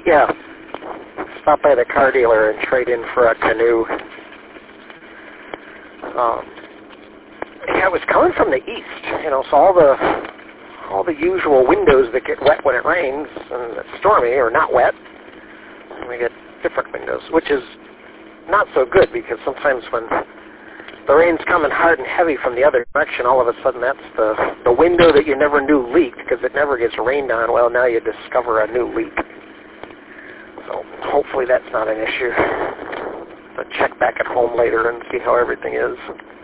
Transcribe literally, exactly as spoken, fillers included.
Yeah. Stop by the car dealer and trade in for a canoe. Um, yeah, it was coming from the east, you know, so all the all the usual windows that get wet when it rains and it's stormy or not wet, and we get different windows, which is not so good because sometimes when the rain's coming hard and heavy from the other direction, all of a sudden that's the, the window that you never knew leaked because it never gets rained on. Well, now you discover a new leak. So hopefully that's not an issue. But check back at home later and see how everything is.